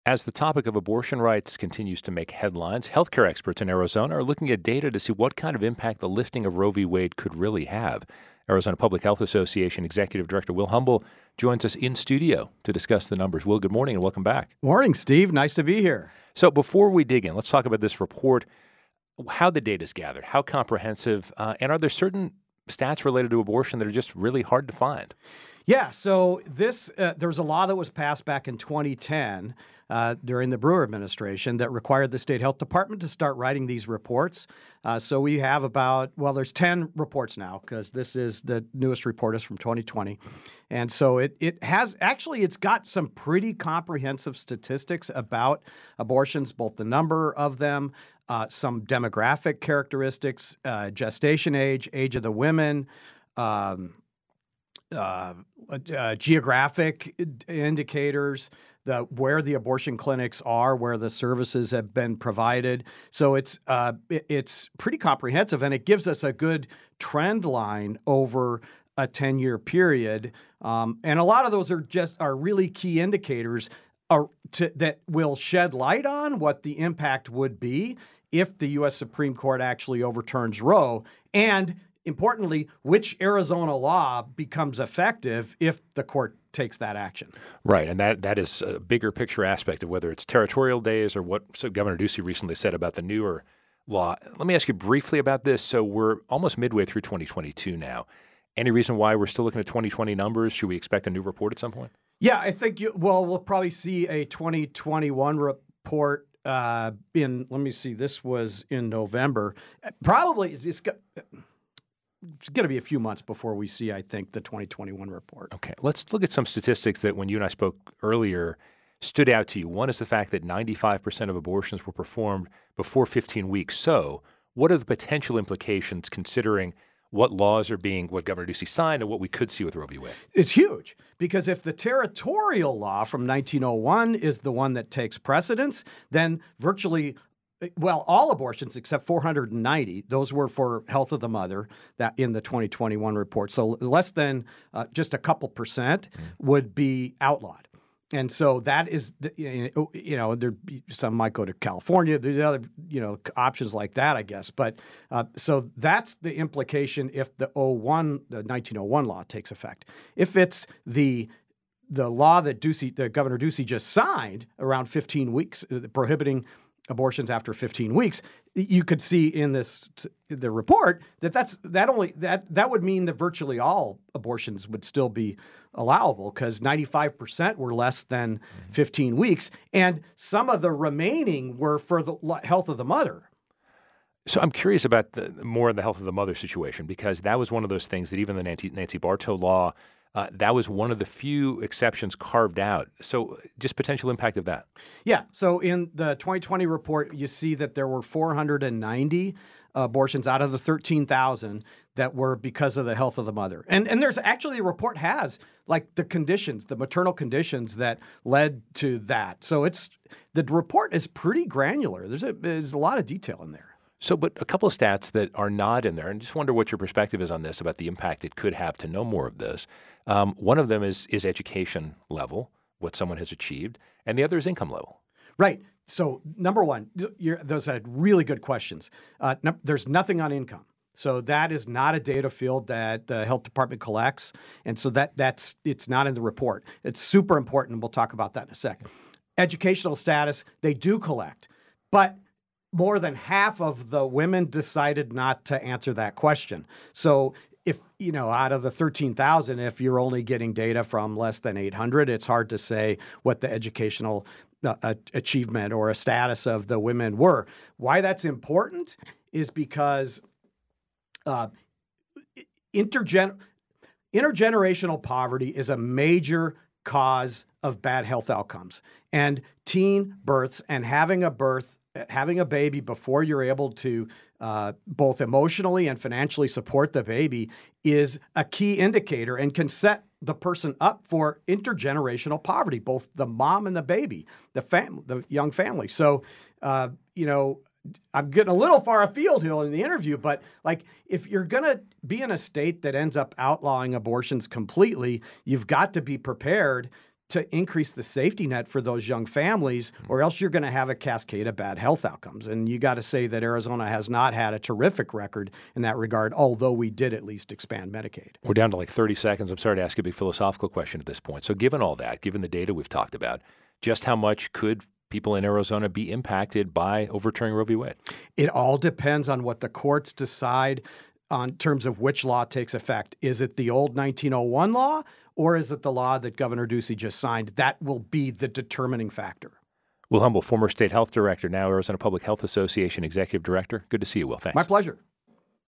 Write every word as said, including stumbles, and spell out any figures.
As the topic of abortion rights continues to make headlines, healthcare experts in Arizona are looking at data to see what kind of impact the lifting of Roe v. Wade could really have. Arizona Public Health Association Executive Director Will Humble joins us in studio to discuss the numbers. Will, good morning and welcome back. Morning, Steve. Nice to be here. So before we dig in, let's talk about this report, how the data is gathered, how comprehensive, uh, and are there certain stats related to abortion that are just really hard to find? Yeah, so this uh, there was a law that was passed back in twenty ten uh, during the Brewer administration that required the state health department to start writing these reports. Uh, so we have about, well, there's ten reports now because this is the newest report is from twenty twenty. And so it it has actually it's got some pretty comprehensive statistics about abortions, both the number of them, uh, some demographic characteristics, uh, gestation age, age of the women, um, Uh, uh, geographic indicators, the where the abortion clinics are, where the services have been provided. So it's uh, it, it's pretty comprehensive, and it gives us a good trend line over a ten-year period. Um, and a lot of those are just are really key indicators are to, that will shed light on what the impact would be if the U S Supreme Court actually overturns Roe, and importantly, which Arizona law becomes effective if the court takes that action. Right, and that that is a bigger picture aspect of whether it's territorial days or what so Governor Ducey recently said about the newer law. Let me ask you briefly about this. So we're almost midway through twenty twenty-two now. Any reason why we're still looking at twenty twenty numbers? Should we expect a new report at some point? Yeah, I think, you, well, we'll probably see a twenty twenty-one report uh, in, let me see, this was in November. Probably, it's, it's got... It's going to be a few months before we see, I think, the twenty twenty-one report. Okay, let's look at some statistics that when you and I spoke earlier stood out to you. One is the fact that ninety-five percent of abortions were performed before fifteen weeks. So what are the potential implications considering what laws are being, what Governor Ducey signed and what we could see with Roe v. Wade? It's huge because if the territorial law from nineteen oh one is the one that takes precedence, then virtually Well, all abortions except four hundred ninety, those were for health of the mother that in the twenty twenty-one report. So less than uh, just a couple percent mm. would be outlawed. And so that is, the, you know, there some might go to California. There's other, you know, options like that, I guess. But uh, so that's the implication if the oh one, the nineteen oh one law takes effect. If it's the the law that Ducey, that Governor Ducey just signed around fifteen weeks, uh, prohibiting abortions after fifteen weeks, you could see in this the report that that's that only that that would mean that virtually all abortions would still be allowable because ninety-five percent were less than fifteen weeks, and some of the remaining were for the health of the mother. So I'm curious about the more of the health of the mother situation because that was one of those things that even the Nancy, Nancy Bartow law, Uh, that was one of the few exceptions carved out. So just potential impact of that. Yeah. So in the twenty twenty report, you see that there were four hundred ninety abortions out of the thirteen thousand that were because of the health of the mother. And and there's actually a report has like the conditions, the maternal conditions that led to that. So it's the report is pretty granular. There's a, there's a lot of detail in there. So, but a couple of stats that are not in there, and just wonder what your perspective is on this about the impact it could have to know more of this. Um, one of them is is education level, what someone has achieved, and the other is income level. Right. So, number one, you're, those are really good questions. Uh, no, there's nothing on income. So that is not a data field that the health department collects, and so that that's it's not in the report. It's super important, and we'll talk about that in a second. Educational status, they do collect, but more than half of the women decided not to answer that question. So if, you know, out of the thirteen thousand, if you're only getting data from less than eight hundred, it's hard to say what the educational uh, achievement or a status of the women were. Why that's important is because uh, intergen- intergenerational poverty is a major cause of bad health outcomes. And teen births and having a birth having a baby before you're able to uh, both emotionally and financially support the baby is a key indicator and can set the person up for intergenerational poverty, both the mom and the baby, the fam- the young family. So, uh, you know, I'm getting a little far afield here in the interview, but like if you're going to be in a state that ends up outlawing abortions completely, you've got to be prepared to increase the safety net for those young families, or else you're going to have a cascade of bad health outcomes. And you got to say that Arizona has not had a terrific record in that regard, although we did at least expand Medicaid. We're down to like thirty seconds. I'm sorry to ask you a big philosophical question at this point. So given all that, given the data we've talked about, just how much could people in Arizona be impacted by overturning Roe v. Wade? It all depends on what the courts decide on terms of which law takes effect. Is it the old nineteen oh one law, or is it the law that Governor Ducey just signed? That will be the determining factor. Will Humble, former state health director, now Arizona Public Health Association executive director. Good to see you, Will. Thanks. My pleasure.